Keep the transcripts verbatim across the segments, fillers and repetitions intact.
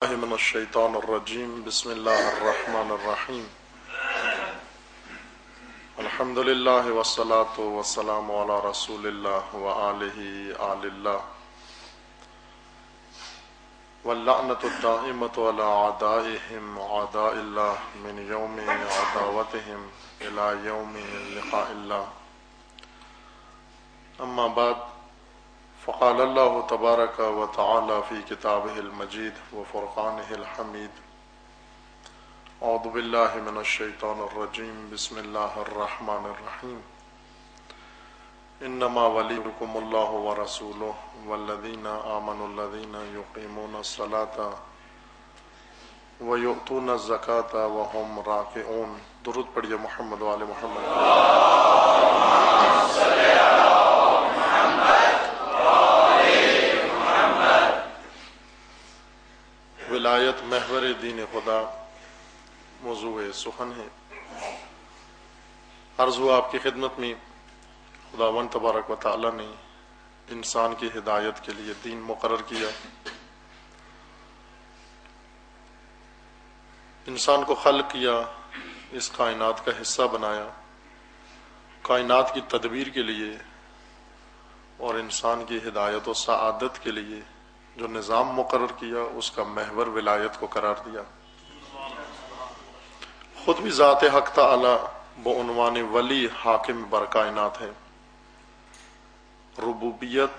من الشیطان الرجیم بسم اللہ الرحمن الرحیم الحمد للہ والصلاة والسلام علی رسول اللہ وآلہ آل اللہ واللعنۃ الدائمۃ علی اعدائہم اعداء اللہ من یوم عداوتہم الی یوم لقاء اللہ. اما بعد فقال اللہ تبارک و تعالی فی کتابہ المجید و فرقانہ الحمید. اعوذ باللہ من الشیطان الرجیم بسم اللہ الرحمن الرحیم. انما ولیکم اللہ ورسولہ والذین آمنوا الذین یقیمون الصلاة ویؤتون الزکاة وهم راکعون. درود پڑھیے محمد و آل محمد. ولایت محور دین خدا موضوع سخن ہے. عرض ہوا آپ کی خدمت میں خداوند تبارک و تعالی نے انسان کی ہدایت کے لیے دین مقرر کیا. انسان کو خلق کیا، اس کائنات کا حصہ بنایا، کائنات کی تدبیر کے لیے اور انسان کی ہدایت و سعادت کے لیے جو نظام مقرر کیا اس کا محور ولایت کو قرار دیا. خود بھی ذات حق تعالی بعنوان ولی حاکم بر کائنات ہے. ربوبیت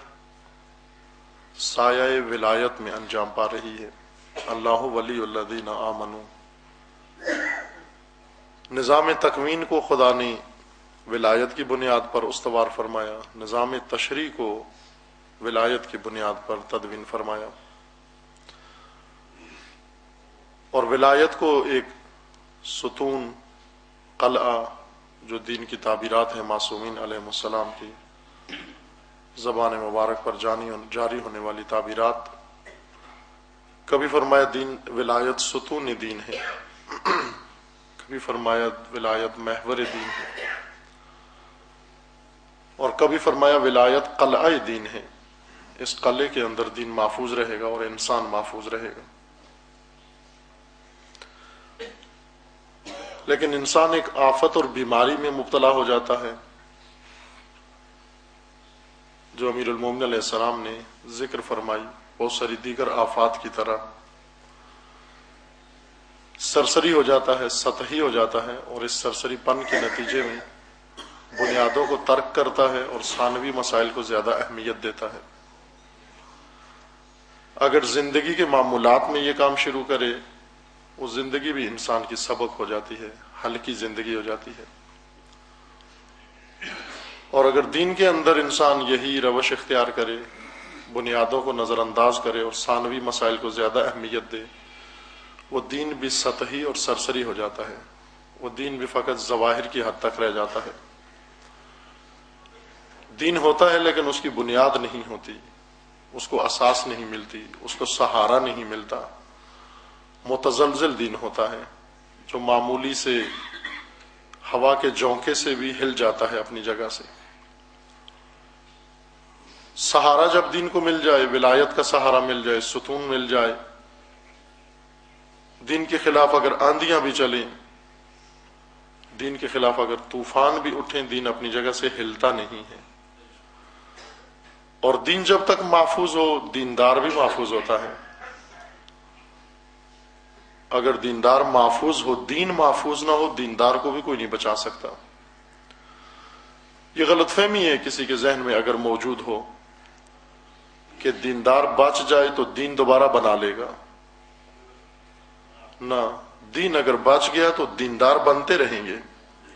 سایہ ولایت میں انجام پا رہی ہے. اللہ ولی الذین آمنوا. نظام تکوین کو خدا نے ولایت کی بنیاد پر استوار فرمایا، نظام تشریع کو ولایت کی بنیاد پر تدوین فرمایا، اور ولایت کو ایک ستون قلعہ جو دین کی تعبیرات ہیں معصومین علیہ السلام کی زبان مبارک پر جاری ہونے والی تعبیرات. کبھی فرمایا دین ولایت ستون دین ہے، کبھی فرمایا ولایت محور دین ہے، اور کبھی فرمایا ولایت قلعہ دین ہے. اس قلعے کے اندر دین محفوظ رہے گا اور انسان محفوظ رہے گا. لیکن انسان ایک آفت اور بیماری میں مبتلا ہو جاتا ہے جو امیر المومنین علیہ السلام نے ذکر فرمائی. بہت ساری دیگر آفات کی طرح سرسری ہو جاتا ہے، سطحی ہو جاتا ہے، اور اس سرسری پن کے نتیجے میں بنیادوں کو ترک کرتا ہے اور ثانوی مسائل کو زیادہ اہمیت دیتا ہے. اگر زندگی کے معمولات میں یہ کام شروع کرے وہ زندگی بھی انسان کی سبق ہو جاتی ہے، ہلکی زندگی ہو جاتی ہے. اور اگر دین کے اندر انسان یہی روش اختیار کرے، بنیادوں کو نظر انداز کرے اور ثانوی مسائل کو زیادہ اہمیت دے، وہ دین بھی سطحی اور سرسری ہو جاتا ہے. وہ دین بھی فقط ظواہر کی حد تک رہ جاتا ہے. دین ہوتا ہے لیکن اس کی بنیاد نہیں ہوتی، اس کو اساس نہیں ملتی، اس کو سہارا نہیں ملتا. متزلزل دین ہوتا ہے جو معمولی سے ہوا کے جھونکے سے بھی ہل جاتا ہے اپنی جگہ سے. سہارا جب دین کو مل جائے، ولایت کا سہارا مل جائے، ستون مل جائے، دین کے خلاف اگر آندیاں بھی چلیں، دین کے خلاف اگر طوفان بھی اٹھیں، دین اپنی جگہ سے ہلتا نہیں ہے. اور دین جب تک محفوظ ہو دیندار بھی محفوظ ہوتا ہے. اگر دیندار محفوظ ہو، دین محفوظ نہ ہو، دیندار کو بھی کوئی نہیں بچا سکتا. یہ غلط فہمی ہے کسی کے ذہن میں اگر موجود ہو کہ دیندار بچ جائے تو دین دوبارہ بنا لے گا. نہ، دین اگر بچ گیا تو دیندار بنتے رہیں گے.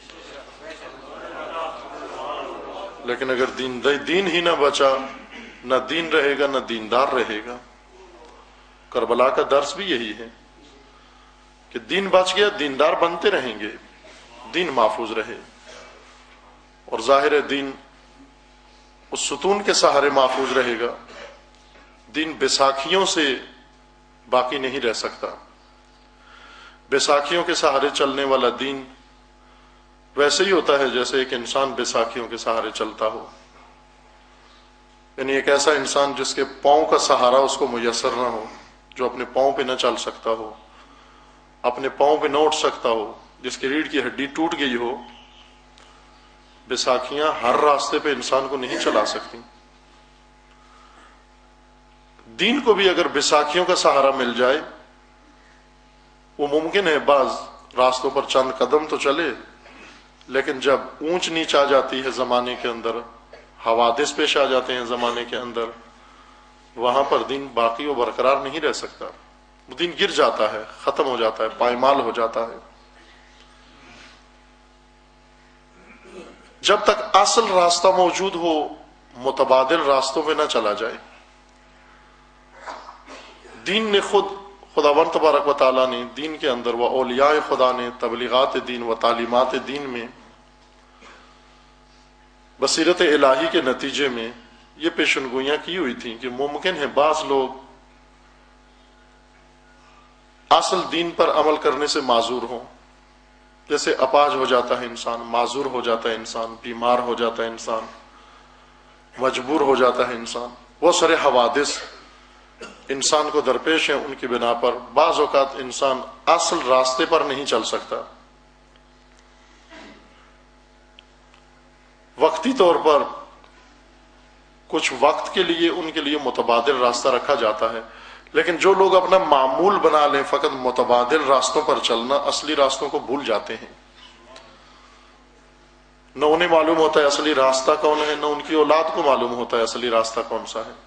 لیکن اگر دین دین ہی نہ بچا، نہ دین رہے گا نہ دیندار رہے گا. کربلا کا درس بھی یہی ہے کہ دین بچ گیا، دیندار بنتے رہیں گے، دین محفوظ رہے. اور ظاہر ہے دین اس ستون کے سہارے محفوظ رہے گا. دین بیساکھیوں سے باقی نہیں رہ سکتا. بیساکھیوں کے سہارے چلنے والا دین ویسے ہی ہوتا ہے جیسے ایک انسان بیساکھیوں کے سہارے چلتا ہو. یعنی ایک ایسا انسان جس کے پاؤں کا سہارا اس کو میسر نہ ہو، جو اپنے پاؤں پہ نہ چل سکتا ہو، اپنے پاؤں پہ نہ اٹھ سکتا ہو، جس کی ریڑھ کی ہڈی ٹوٹ گئی ہو، بیساکھیاں ہر راستے پہ انسان کو نہیں چلا سکتی۔ دین کو بھی اگر بیساکھیوں کا سہارا مل جائے، وہ ممکن ہے بعض راستوں پر چند قدم تو چلے، لیکن جب اونچ نیچ آ جاتی ہے زمانے کے اندر، حوادث پیش آ جاتے ہیں زمانے کے اندر، وہاں پر دین باقی و برقرار نہیں رہ سکتا، وہ دین گر جاتا ہے، ختم ہو جاتا ہے، پائمال ہو جاتا ہے۔ جب تک اصل راستہ موجود ہو، متبادل راستوں پہ نہ چلا جائے۔ دین نے خود خداوند تبارک و تعالیٰ نے دین کے اندر و اولیاء خدا نے تبلیغات دین و تعلیمات دین میں بصیرت الہی کے نتیجے میں یہ پیشنگوئیاں کی ہوئی تھیں کہ ممکن ہے بعض لوگ اصل دین پر عمل کرنے سے معذور ہوں، جیسے اپاہج ہو جاتا ہے انسان، معذور ہو جاتا ہے انسان، بیمار ہو جاتا ہے انسان، مجبور ہو جاتا ہے انسان، بہت سارے حوادث انسان کو درپیش ہیں، ان کی بنا پر بعض اوقات انسان اصل راستے پر نہیں چل سکتا۔ وقتی طور پر کچھ وقت کے لیے ان کے لیے متبادل راستہ رکھا جاتا ہے، لیکن جو لوگ اپنا معمول بنا لیں فقط متبادل راستوں پر چلنا، اصلی راستوں کو بھول جاتے ہیں۔ نہ انہیں معلوم ہوتا ہے اصلی راستہ کون ہے، نہ ان کی اولاد کو معلوم ہوتا ہے اصلی راستہ کون سا ہے۔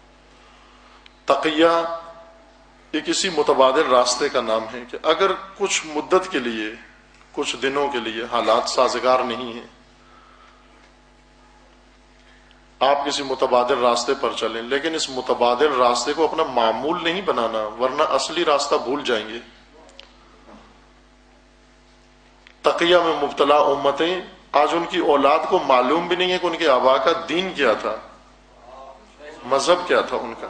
تقیہ یہ کسی متبادل راستے کا نام ہے کہ اگر کچھ مدت کے لیے، کچھ دنوں کے لیے حالات سازگار نہیں ہیں، آپ کسی متبادل راستے پر چلیں، لیکن اس متبادل راستے کو اپنا معمول نہیں بنانا، ورنہ اصلی راستہ بھول جائیں گے۔ تقیہ میں مبتلا امتیں آج ان کی اولاد کو معلوم بھی نہیں ہے کہ ان کے آبا کا دین کیا تھا، مذہب کیا تھا ان کا۔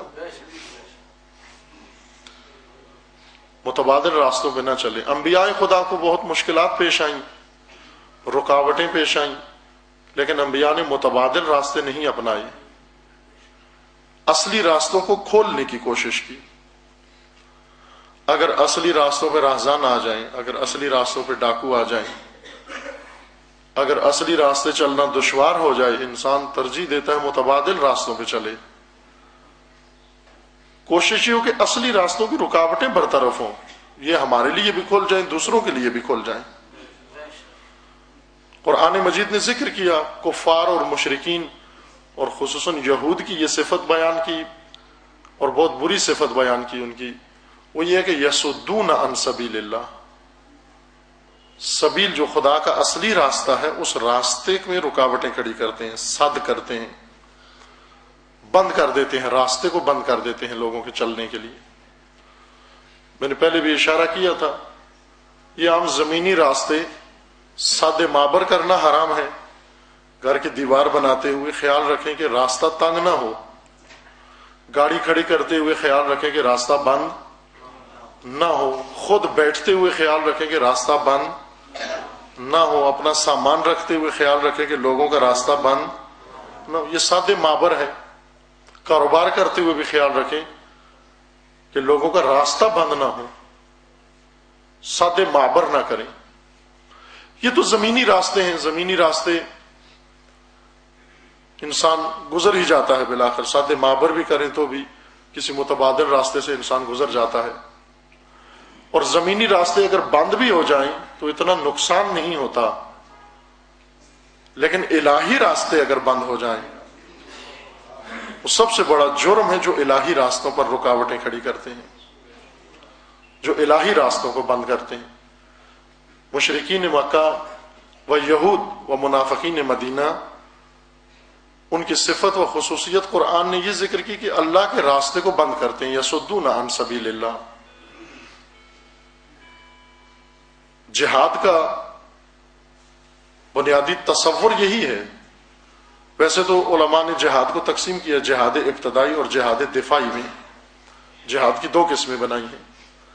متبادل راستوں پہ نہ چلے۔ انبیاء خدا کو بہت مشکلات پیش آئیں، رکاوٹیں پیش آئیں، لیکن انبیاء نے متبادل راستے نہیں اپنائے، اصلی راستوں کو کھولنے کی کوشش کی۔ اگر اصلی راستوں پہ راہزن آ جائیں، اگر اصلی راستوں پہ ڈاکو آ جائیں، اگر اصلی راستے چلنا دشوار ہو جائے، انسان ترجیح دیتا ہے متبادل راستوں پہ چلے۔ کوشش یہ ہو کہ اصلی راستوں کی رکاوٹیں برطرف ہوں، یہ ہمارے لیے بھی کھل جائیں، دوسروں کے لیے بھی کھل جائیں۔ قرآن مجید نے ذکر کیا کفار اور مشرکین اور خصوصاً یہود کی یہ صفت بیان کی، اور بہت بری صفت بیان کی ان کی، وہ یہ ہے کہ یصدون عن سبیل اللہ، سبیل جو خدا کا اصلی راستہ ہے اس راستے میں رکاوٹیں کھڑی کرتے ہیں، صد کرتے ہیں، بند کر دیتے ہیں، راستے کو بند کر دیتے ہیں لوگوں کے چلنے کے لیے۔ میں نے پہلے بھی اشارہ کیا تھا، یہ عام زمینی راستے سد معبر کرنا حرام ہے۔ گھر کی دیوار بناتے ہوئے خیال رکھیں کہ راستہ تنگ نہ ہو، گاڑی کھڑی کرتے ہوئے خیال رکھیں کہ راستہ بند نہ ہو، خود بیٹھتے ہوئے خیال رکھیں کہ راستہ بند نہ ہو، اپنا سامان رکھتے ہوئے خیال رکھیں کہ لوگوں کا راستہ بند نہ ہو۔ یہ سد معبر ہے۔ کاروبار کرتے ہوئے بھی خیال رکھیں کہ لوگوں کا راستہ بند نہ ہو، سد معبر نہ کریں۔ یہ تو زمینی راستے ہیں، زمینی راستے انسان گزر ہی جاتا ہے بالآخر، سد معبر بھی کریں تو بھی کسی متبادل راستے سے انسان گزر جاتا ہے۔ اور زمینی راستے اگر بند بھی ہو جائیں تو اتنا نقصان نہیں ہوتا، لیکن الہی راستے اگر بند ہو جائیں وہ سب سے بڑا جرم ہے جو الہی راستوں پر رکاوٹیں کھڑی کرتے ہیں، جو الہی راستوں کو بند کرتے ہیں۔ مشرکین مکہ و یہود و منافقین مدینہ، ان کی صفت و خصوصیت قرآن نے یہ ذکر کی کہ اللہ کے راستے کو بند کرتے ہیں، یصدون عن سبیل اللہ۔ جہاد کا بنیادی تصور یہی ہے۔ ویسے تو علماء نے جہاد کو تقسیم کیا جہاد ابتدائی اور جہاد دفاعی میں، جہاد کی دو قسمیں بنائی ہیں۔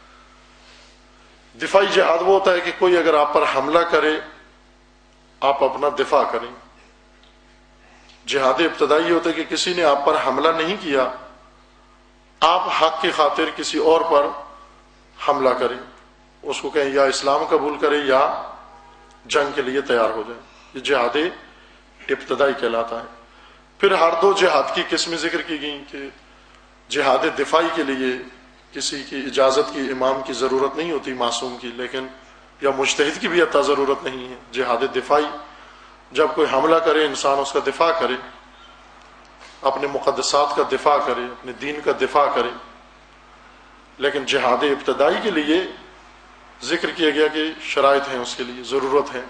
دفاعی جہاد وہ ہوتا ہے کہ کوئی اگر آپ پر حملہ کرے آپ اپنا دفاع کریں۔ جہاد ابتدائی ہوتا ہے کہ کسی نے آپ پر حملہ نہیں کیا، آپ حق کی خاطر کسی اور پر حملہ کریں، اس کو کہیں یا اسلام قبول کرے یا جنگ کے لیے تیار ہو جائے، یہ جہاد ابتدائی کہلاتا ہے۔ پھر ہر دو جہاد کی قسمیں ذکر کی گئیں کہ جہاد دفاعی کے لیے کسی کی اجازت کی، امام کی ضرورت نہیں ہوتی معصوم کی، لیکن یا مجتہد کی بھی عطا ضرورت نہیں ہے۔ جہاد دفاعی جب کوئی حملہ کرے انسان اس کا دفاع کرے، اپنے مقدسات کا دفاع کرے، اپنے دین کا دفاع کرے۔ لیکن جہاد ابتدائی کے لیے ذکر کیا گیا کہ شرائط ہیں، اس کے لیے ضرورت ہے۔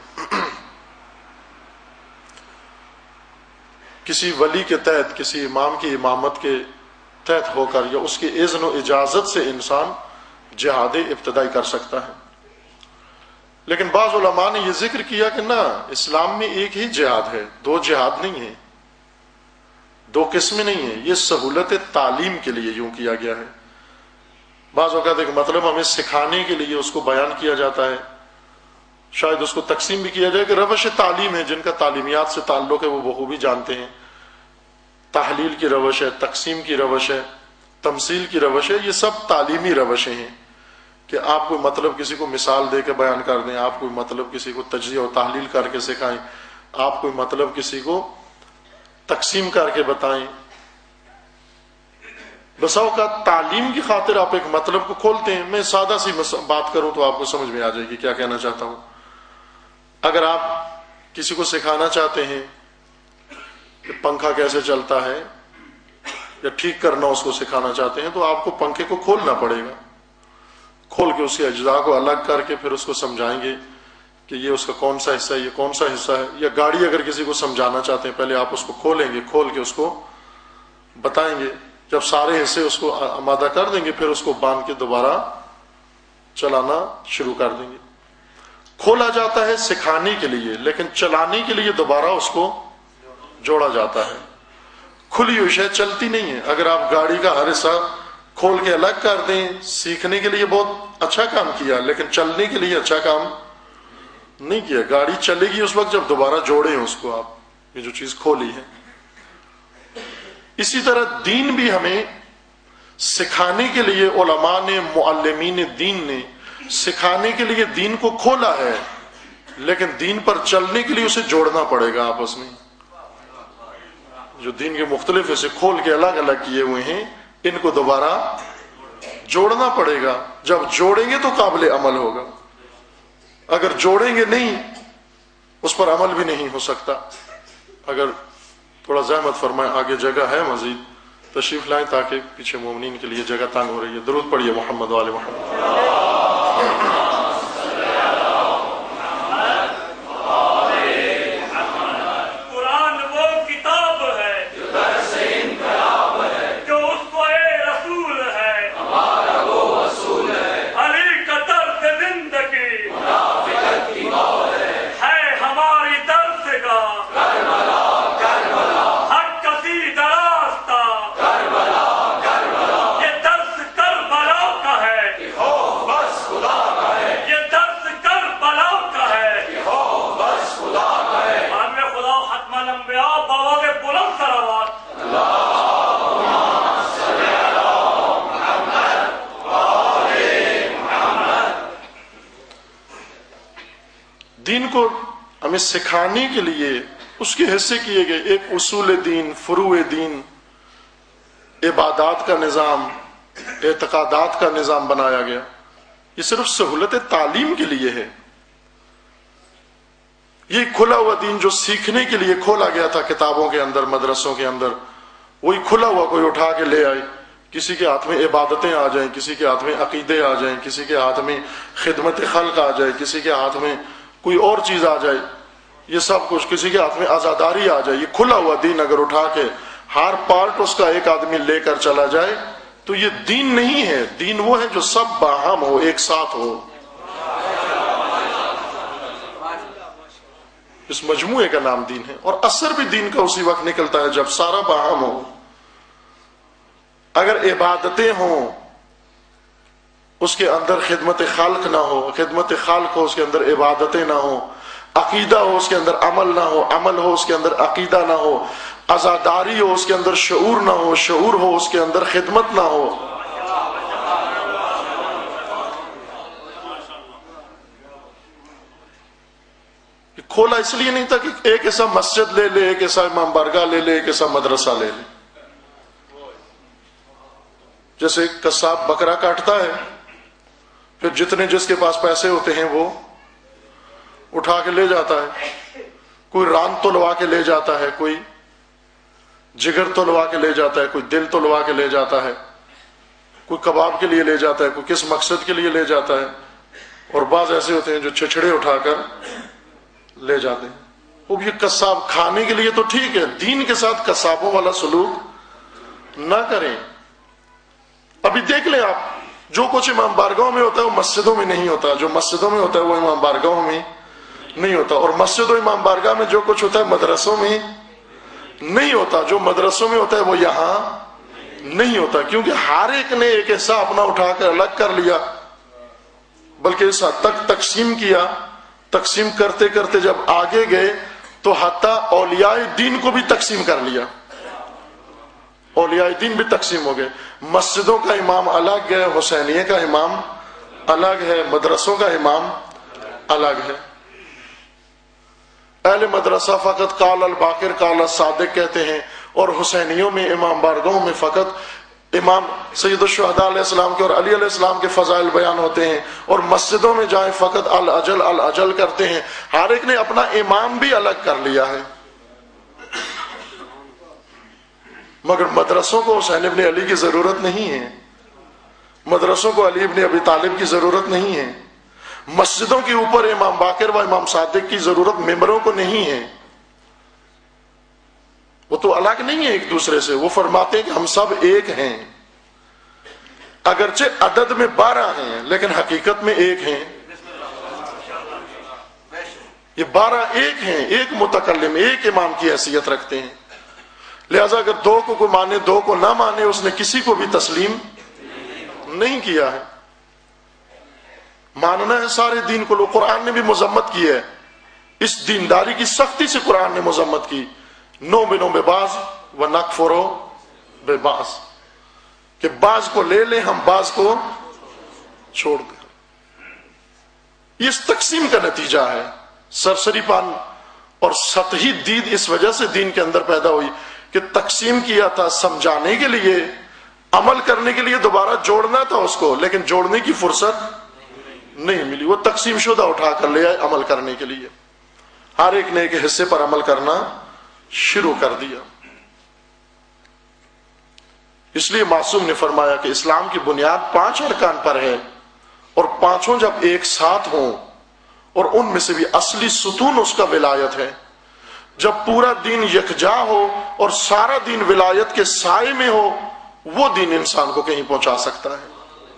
کسی ولی کے تحت، کسی امام کی امامت کے تحت ہو کر یا اس کی اذن و اجازت سے انسان جہاد ابتدائی کر سکتا ہے۔ لیکن بعض علماء نے یہ ذکر کیا کہ نہ، اسلام میں ایک ہی جہاد ہے، دو جہاد نہیں ہے، دو قسمیں نہیں ہیں، یہ سہولت تعلیم کے لیے یوں کیا گیا ہے۔ بعض اوقات ایک مطلب ہمیں سکھانے کے لیے اس کو بیان کیا جاتا ہے، شاید اس کو تقسیم بھی کیا جائے کہ روش تعلیم ہے، جن کا تعلیمیات سے تعلق ہے وہ بخوبی جانتے ہیں، تحلیل کی روش ہے، تقسیم کی روش ہے، تمثیل کی روش ہے، یہ سب تعلیمی روشیں ہیں کہ آپ کوئی مطلب کسی کو مثال دے کے بیان کر دیں، آپ کوئی مطلب کسی کو تجزیہ و تحلیل کر کے سکھائیں، آپ کوئی مطلب کسی کو تقسیم کر کے بتائیں۔ بسا اوقات تعلیم کی خاطر آپ ایک مطلب کو کھولتے ہیں۔ میں سادہ سی بات کروں تو آپ کو سمجھ میں آ جائے گی کیا کہنا چاہتا ہوں۔ اگر آپ کسی کو سکھانا چاہتے ہیں کہ پنکھا کیسے چلتا ہے یا ٹھیک کرنا اس کو سکھانا چاہتے ہیں، تو آپ کو پنکھے کو کھولنا پڑے گا، کھول کے اس کے اجزاء کو الگ کر کے پھر اس کو سمجھائیں گے کہ یہ اس کا کون سا حصہ ہے، یہ کون سا حصہ ہے۔ یا گاڑی اگر کسی کو سمجھانا چاہتے ہیں، پہلے آپ اس کو کھولیں گے، کھول کے اس کو بتائیں گے، جب سارے حصے اس کو آمادہ کر دیں گے پھر اس کو باندھ کے دوبارہ چلانا شروع کر دیں گے۔ کھولا جاتا ہے سکھانے کے لیے، لیکن چلانے کے لیے دوبارہ اس کو جوڑا جاتا ہے۔ کھلی ہوئی شے چلتی نہیں ہے۔ اگر آپ گاڑی کا ہر حصہ کھول کے الگ کر دیں، سیکھنے کے لیے بہت اچھا کام کیا، لیکن چلنے کے لیے اچھا کام نہیں کیا۔ گاڑی چلے گی اس وقت جب دوبارہ جوڑیں اس کو، آپ یہ جو چیز کھولی ہے۔ اسی طرح دین بھی ہمیں سکھانے کے لیے علماء نے، معلمین دین نے سکھانے کے لیے دین کو کھولا ہے، لیکن دین پر چلنے کے لیے اسے جوڑنا پڑے گا آپس میں۔ جو دین کے مختلف حصے کھول کے الگ الگ کیے ہوئے ہیں، ان کو دوبارہ جوڑنا پڑے گا۔ جب جوڑیں گے تو قابل عمل ہوگا، اگر جوڑیں گے نہیں اس پر عمل بھی نہیں ہو سکتا۔ اگر تھوڑا زحمت فرمائیں، آگے جگہ ہے مزید، تشریف لائیں تاکہ پیچھے مومنین کے لیے جگہ تنگ ہو رہی ہے۔ درود پڑھیے محمد وآل محمد۔ دین کو ہمیں سکھانے کے لیے اس کے حصے کیے گئے، ایک اصول دین، فروع دین، عبادات کا نظام، اعتقادات کا نظام بنایا گیا۔ یہ صرف سہولت تعلیم کے لیے ہے۔ یہ کھلا ہوا دین جو سیکھنے کے لیے کھولا گیا تھا کتابوں کے اندر، مدرسوں کے اندر، وہی کھلا ہوا کوئی اٹھا کے لے آئے۔ کسی کے ہاتھ میں عبادتیں آ جائیں، کسی کے ہاتھ میں عقیدے آ جائیں، کسی کے ہاتھ میں خدمت خلق آ جائے، کسی کے ہاتھ میں کوئی اور چیز آ جائے، یہ سب کچھ، کسی کے ہاتھ میں آزاداری آ جائے۔ یہ کھلا ہوا دین اگر اٹھا کے ہر پارٹ اس کا ایک آدمی لے کر چلا جائے تو یہ دین نہیں ہے۔ دین وہ ہے جو سب باہم ہو، ایک ساتھ ہو۔ اس مجموعے کا نام دین ہے، اور اثر بھی دین کا اسی وقت نکلتا ہے جب سارا باہم ہو۔ اگر عبادتیں ہوں اس کے اندر خدمت خالق نہ ہو، خدمت خالق ہو اس کے اندر عبادتیں نہ ہو، عقیدہ ہو اس کے اندر عمل نہ ہو، عمل ہو اس کے اندر عقیدہ نہ ہو، عزاداری ہو اس کے اندر شعور نہ ہو، شعور ہو اس کے اندر خدمت نہ ہو. کھولا اس لیے نہیں تھا کہ ایک ایسا مسجد لے لے، ایک ایسا امام بارگاہ لے لے، ایک ایسا مدرسہ لے لے. جیسے قصاب بکرا کاٹتا ہے، پھر جتنے جس کے پاس پیسے ہوتے ہیں وہ اٹھا کے لے جاتا ہے. کوئی ران تلوا کے لے جاتا ہے، کوئی جگر تلوا کے لے جاتا ہے، کوئی دل تلوا کے لے جاتا ہے، کوئی کباب کے لیے لے جاتا ہے، کوئی کس مقصد کے لیے لے جاتا ہے. اور بعض ایسے ہوتے ہیں جو چھچڑے اٹھا کر لے جاتے ہیں. وہ بھی قصاب کھانے کے لیے تو ٹھیک ہے، دین کے ساتھ قصابوں والا سلوک نہ کریں. ابھی دیکھ لیں آپ، جو کچھ امام بارگاہوں میں ہوتا ہے وہ مسجدوں میں نہیں ہوتا، جو مسجدوں میں ہوتا ہے وہ امام بارگاہوں میں نہیں ہوتا، اور مسجد و امام بارگاہ میں جو کچھ ہوتا ہے مدرسوں میں نہیں ہوتا، جو مدرسوں میں ہوتا ہے وہ یہاں نہیں ہوتا. کیونکہ ہر ایک نے ایک حصہ اپنا اٹھا کر الگ کر لیا، بلکہ اس حد تک تقسیم کیا. تقسیم کرتے کرتے جب آگے گئے تو حتیٰ اولیاء دین کو بھی تقسیم کر لیا. اولیاء دین بھی تقسیم ہو گئے. مسجدوں کا امام الگ ہے، حسینیہ کا امام الگ ہے، مدرسوں کا امام الگ ہے. اہل مدرسہ فقط قال الباقر قال الصادق کہتے ہیں، اور حسینیوں میں امام بارگاہوں میں فقط امام سید الشہداء علیہ السلام کے اور علی علیہ السلام کے فضائل بیان ہوتے ہیں. اور مسجدوں میں جائیں فقط الاجل الاجل کرتے ہیں. ہر ایک نے اپنا امام بھی الگ کر لیا ہے. مگر مدرسوں کو حسین ابن علی کی ضرورت نہیں ہے، مدرسوں کو علی ابن ابی طالب کی ضرورت نہیں ہے، مسجدوں کے اوپر امام باقر و امام صادق کی ضرورت ممبروں کو نہیں ہے. وہ تو الگ نہیں ہے ایک دوسرے سے. وہ فرماتے ہیں کہ ہم سب ایک ہیں، اگرچہ عدد میں بارہ ہیں لیکن حقیقت میں ایک ہیں. یہ بارہ ایک ہیں، ایک متکلم، ایک امام کی حیثیت رکھتے ہیں. لہذا اگر دو کو کوئی مانے دو کو نہ مانے، اس نے کسی کو بھی تسلیم نہیں کیا ہے. ماننا ہے سارے دین کو. لوگ قرآن نے بھی مذمت کی ہے، اس دینداری کی سختی سے قرآن نے مذمت کی. نو بنو بے باز و نکفرو بے باز، کہ باز کو لے لیں ہم باز کو چھوڑ دیں. یہ اس تقسیم کا نتیجہ ہے. سرسری پان اور سطحی دید اس وجہ سے دین کے اندر پیدا ہوئی کہ تقسیم کیا تھا سمجھانے کے لیے، عمل کرنے کے لیے دوبارہ جوڑنا تھا اس کو، لیکن جوڑنے کی فرصت نہیں ملی. وہ تقسیم شدہ اٹھا کر لے آئے عمل کرنے کے لیے. ہر ایک نے ایک حصے پر عمل کرنا شروع کر دیا. اس لیے معصوم نے فرمایا کہ اسلام کی بنیاد پانچ ارکان پر ہے، اور پانچوں جب ایک ساتھ ہوں، اور ان میں سے بھی اصلی ستون اس کا ولایت ہے. جب پورا دین یکجا ہو اور سارا دین ولایت کے سائے میں ہو، وہ دین انسان کو کہیں پہنچا سکتا ہے.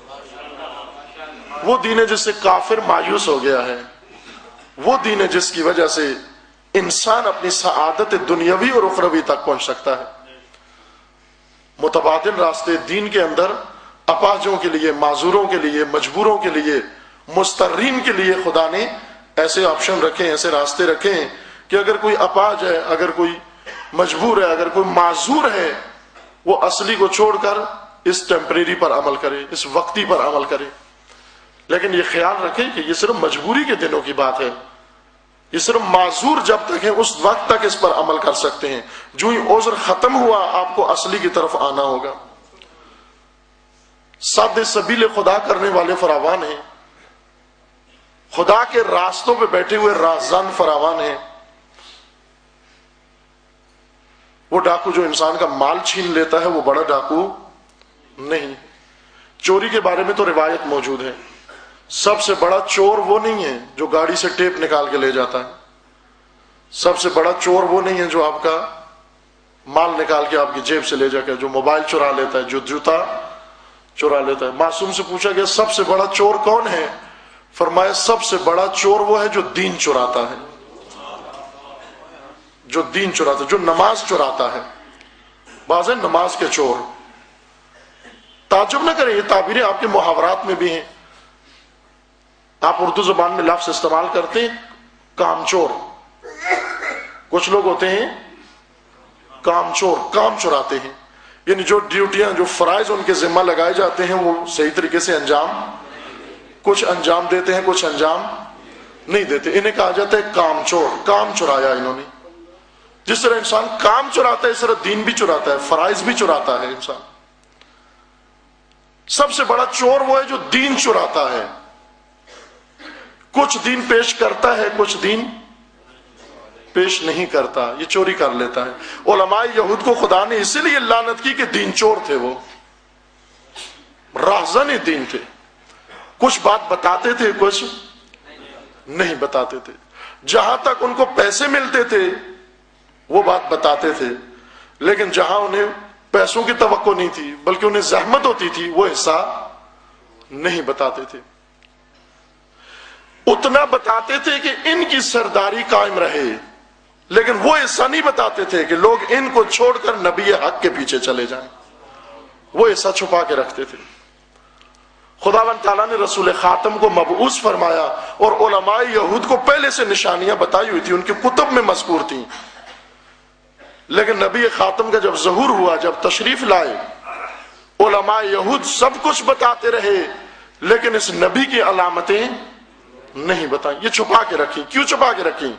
وہ دین ہے جس سے کافر مایوس ہو گیا ہے. وہ دین ہے جس کی وجہ سے انسان اپنی سعادت دنیاوی اور اخروی تک پہنچ سکتا ہے. متبادل راستے دین کے اندر اپاہجوں کے لیے، معذوروں کے لیے، مجبوروں کے لیے، مسترین کے لیے خدا نے ایسے آپشن رکھے، ایسے راستے رکھے ہیں کہ اگر کوئی اپاہج ہے، اگر کوئی مجبور ہے، اگر کوئی معذور ہے، وہ اصلی کو چھوڑ کر اس ٹیمپریری پر عمل کرے، اس وقتی پر عمل کرے. لیکن یہ خیال رکھیں کہ یہ صرف مجبوری کے دنوں کی بات ہے. یہ صرف معذور جب تک ہے اس وقت تک اس پر عمل کر سکتے ہیں. جو ہی عذر ختم ہوا آپ کو اصلی کی طرف آنا ہوگا. ساد سبیل خدا کرنے والے فراوان ہیں، خدا کے راستوں پہ بیٹھے ہوئے رازدان فراوان ہیں. وہ ڈاکو جو انسان کا مال چھین لیتا ہے وہ بڑا ڈاکو نہیں. چوری کے بارے میں تو روایت موجود ہے. سب سے بڑا چور وہ نہیں ہے جو گاڑی سے ٹیپ نکال کے لے جاتا ہے. سب سے بڑا چور وہ نہیں ہے جو آپ کا مال نکال کے آپ کی جیب سے لے جا کے، جو موبائل چرا لیتا ہے، جو جوتا چرا لیتا ہے. معصوم سے پوچھا گیا سب سے بڑا چور کون ہے؟ فرمایا سب سے بڑا چور وہ ہے جو دین چراتا ہے، جو دین چراتا ہے، جو نماز چراتا ہے. بعض ہے نماز کے چور. تعجب نہ کریں، یہ تعبیریں آپ کے محاورات میں بھی ہیں. آپ اردو زبان میں لفظ استعمال کرتے ہیں کام چور. کچھ لوگ ہوتے ہیں کام چور، کام چراتے ہیں، یعنی جو ڈیوٹیاں، جو فرائض ان کے ذمہ لگائے جاتے ہیں وہ صحیح طریقے سے انجام، کچھ انجام دیتے ہیں کچھ انجام نہیں دیتے، انہیں کہا جاتا ہے کام چور، کام چرایا انہوں نے۔ جس طرح انسان کام چراتا ہے اس طرح دین بھی چراتا ہے، فرائض بھی چراتا ہے انسان۔ سب سے بڑا چور وہ ہے جو دین چراتا ہے، کچھ دین پیش کرتا ہے کچھ دین پیش نہیں کرتا، یہ چوری کر لیتا ہے۔ علماء یہود کو خدا نے اسی لیے لعنت کی کہ دین چور تھے، وہ راہزن دین تھے، کچھ بات بتاتے تھے کچھ نہیں بتاتے تھے، جہاں تک ان کو پیسے ملتے تھے وہ بات بتاتے تھے، لیکن جہاں انہیں پیسوں کی توقع نہیں تھی بلکہ انہیں زحمت ہوتی تھی وہ حصہ نہیں بتاتے تھے۔ اتنا بتاتے تھے کہ ان کی سرداری قائم رہے، لیکن وہ حصہ نہیں بتاتے تھے کہ لوگ ان کو چھوڑ کر نبی حق کے پیچھے چلے جائیں، وہ حصہ چھپا کے رکھتے تھے۔ خداوند تعالیٰ نے رسول خاتم کو مبعوث فرمایا اور علماء یہود کو پہلے سے نشانیاں بتائی ہوئی تھی، ان کی کتب میں مذکور تھیں، لیکن نبی خاتم کا جب ظہور ہوا، جب تشریف لائے، علماء یہود سب کچھ بتاتے رہے لیکن اس نبی کی علامتیں نہیں بتائیں، یہ چھپا کے رکھیں۔ کیوں چھپا کے رکھیں؟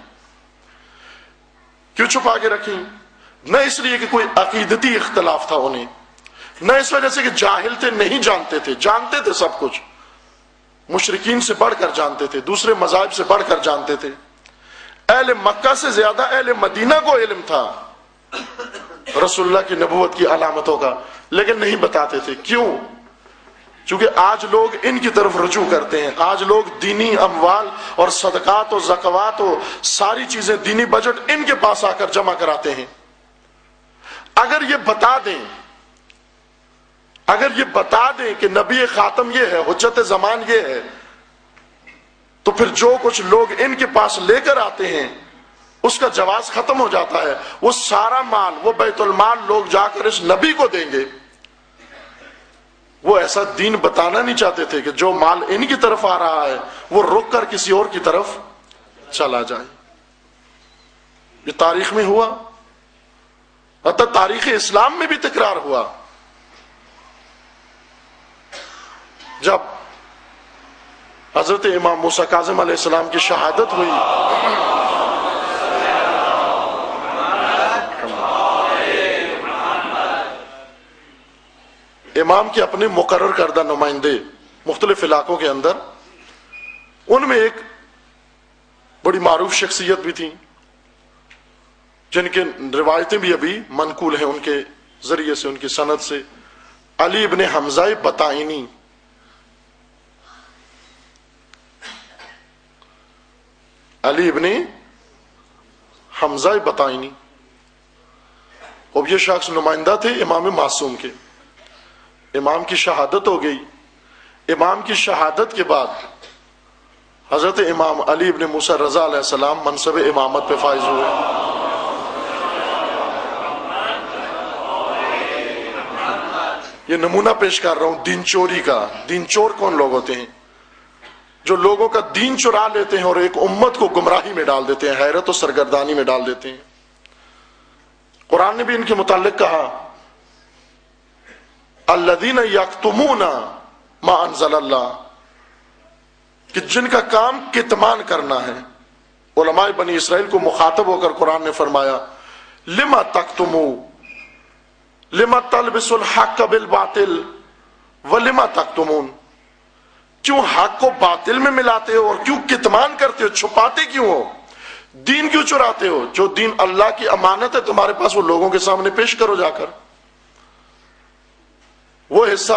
کیوں چھپا کے رکھیں؟ نہ اس لیے کہ کوئی عقیدتی اختلاف تھا انہیں، نہ اس وجہ سے کہ جاہل تھے، نہیں جانتے تھے، جانتے تھے سب کچھ، مشرکین سے بڑھ کر جانتے تھے، دوسرے مذاہب سے بڑھ کر جانتے تھے، اہل مکہ سے زیادہ اہل مدینہ کو علم تھا رسول اللہ کی نبوت کی علامتوں کا، لیکن نہیں بتاتے تھے۔ کیوں؟ چونکہ آج لوگ ان کی طرف رجوع کرتے ہیں، آج لوگ دینی اموال اور صدقات و زکوات و ساری چیزیں، دینی بجٹ ان کے پاس آ کر جمع کراتے ہیں۔ اگر یہ بتا دیں اگر یہ بتا دیں کہ نبی خاتم یہ ہے، حجت زمان یہ ہے، تو پھر جو کچھ لوگ ان کے پاس لے کر آتے ہیں اس کا جواز ختم ہو جاتا ہے، وہ سارا مال، وہ بیت المال لوگ جا کر اس نبی کو دیں گے۔ وہ ایسا دین بتانا نہیں چاہتے تھے کہ جو مال ان کی طرف آ رہا ہے وہ رک کر کسی اور کی طرف چلا جائے۔ یہ تاریخ میں ہوا، حتی تاریخ اسلام میں بھی تکرار ہوا۔ جب حضرت امام موسیٰ کاظم علیہ السلام کی شہادت ہوئی، امام کے اپنے مقرر کردہ نمائندے مختلف علاقوں کے اندر، ان میں ایک بڑی معروف شخصیت بھی تھی جن کے روایتیں بھی ابھی منقول ہیں ان کے ذریعے سے، ان کی سند سے، علی ابن حمزہ بطائنی۔ علی ابن حمزہ بطائنی، اب یہ شخص نمائندہ تھے امام معصوم کے۔ امام کی شہادت ہو گئی، امام کی شہادت کے بعد حضرت امام علی ابن موسیٰ رضا علیہ السلام منصب امامت پہ فائز ہوئے۔ یہ نمونہ پیش کر رہا ہوں دین چوری کا۔ دین چور کون لوگ ہوتے ہیں؟ جو لوگوں کا دین چرا لیتے ہیں اور ایک امت کو گمراہی میں ڈال دیتے ہیں، حیرت و سرگردانی میں ڈال دیتے ہیں۔ قرآن نے بھی ان کے متعلق کہا، الذین یکتمون ما انزل اللہ، کہ جن کا کام کتمان کرنا ہے۔ علماء بنی اسرائیل کو مخاطب ہو کر قرآن نے فرمایا، لما تکتمو لما تلبسوا الحق بالباطل ولما تکتمون، کیوں حق کو باطل میں ملاتے ہو اور کیوں کتمان کرتے ہو، چھپاتے کیوں ہو، دین کیوں چراتے ہو؟ جو دین اللہ کی امانت ہے تمہارے پاس، وہ لوگوں کے سامنے پیش کرو جا کر۔ وہ حصہ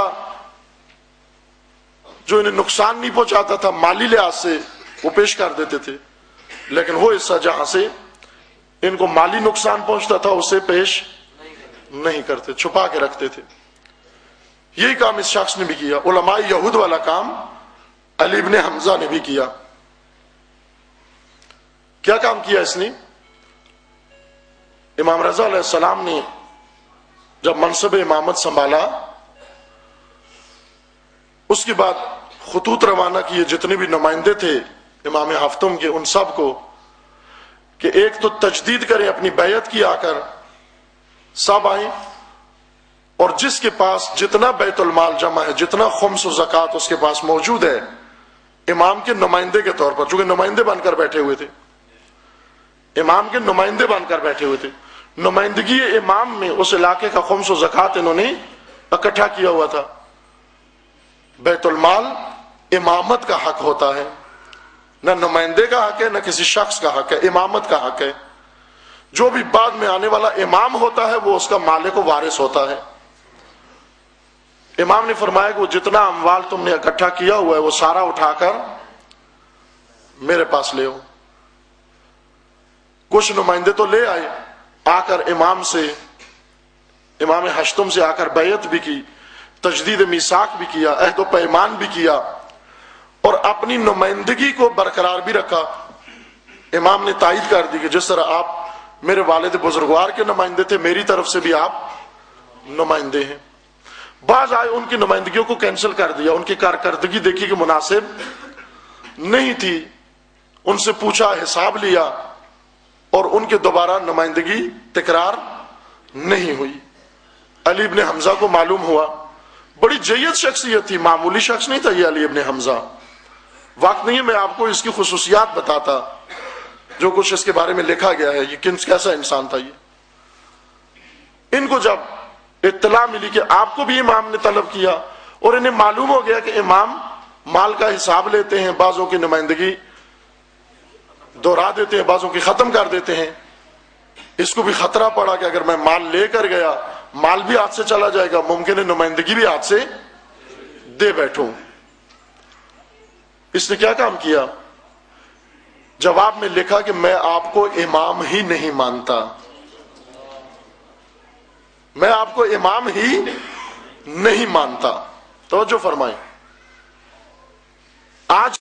جو انہیں نقصان نہیں پہنچاتا تھا مالی لحاظ سے وہ پیش کر دیتے تھے، لیکن وہ حصہ جہاں سے ان کو مالی نقصان پہنچتا تھا اسے پیش نہیں کرتے، چھپا کے رکھتے تھے۔ یہی کام اس شخص نے بھی کیا، علماء یہود والا کام علی ابن حمزہ نے بھی کیا۔ کیا کام کیا اس نے؟ امام رضا علیہ السلام نے جب منصب امامت سنبھالا، اس کے بعد خطوط روانہ کیے جتنے بھی نمائندے تھے امام ہفتم کے، ان سب کو کہ ایک تو تجدید کریں اپنی بیعت کی آ کر، सब आए اور جس کے پاس جتنا بیت المال جمع ہے, جتنا خمس و زکوٰۃ اس کے پاس موجود ہے, امام کے نمائندے کے طور پر, چونکہ نمائندے بن کر بیٹھے ہوئے تھے, امام کے نمائندے بن کر بیٹھے ہوئے تھے, نمائندگی امام میں اس علاقے کا خمس و زکوٰۃ انہوں نے اکٹھا کیا ہوا تھا. بیت المال امامت کا حق ہوتا ہے, نہ نمائندے کا حق ہے نہ کسی شخص کا حق ہے, امامت کا حق ہے. جو بھی بعد میں آنے والا امام ہوتا ہے وہ اس کا مالک و وارث ہوتا ہے. امام نے فرمایا کہ وہ جتنا اموال تم نے اکٹھا کیا ہوا ہے وہ سارا اٹھا کر میرے پاس لے آؤ. کچھ نمائندے تو لے آئے, آ کر امام سے, امام ہشتم سے آ کر بیعت بھی کی, تجدید میثاق بھی کیا, عہد و پیمان بھی کیا, اور اپنی نمائندگی کو برقرار بھی رکھا. امام نے تائید کر دی کہ جس طرح آپ میرے والد بزرگوار کے نمائندے تھے, میری طرف سے بھی آپ نمائندے ہیں. بعض آئے ان کی نمائندگیوں کو کینسل کر دیا, ان کی کارکردگی دیکھی کہ مناسب نہیں تھی, ان سے پوچھا, حساب لیا, اور ان کے دوبارہ نمائندگی تکرار نہیں ہوئی. علی ابن حمزہ کو معلوم ہوا, بڑی جید شخصیت تھی, معمولی شخص نہیں تھا یہ علی ابن حمزہ. وقت نہیں ہے میں آپ کو اس کی خصوصیات بتاتا, جو کچھ اس کے بارے میں لکھا گیا ہے, یہ کن کیسا انسان تھا یہ. ان کو جب اطلاع ملی کہ آپ کو بھی امام نے طلب کیا, اور انہیں معلوم ہو گیا کہ امام مال کا حساب لیتے ہیں, بعضوں کی نمائندگی دوہرا دیتے ہیں, بعضوں کی ختم کر دیتے ہیں, اس کو بھی خطرہ پڑا کہ اگر میں مال لے کر گیا مال بھی ہاتھ سے چلا جائے گا, ممکن ہے نمائندگی بھی ہاتھ سے دے بیٹھوں. اس نے کیا کام کیا, جواب میں لکھا کہ میں آپ کو امام ہی نہیں مانتا, میں آپ کو امام ہی نہیں مانتا. توجہ فرمائیں, آج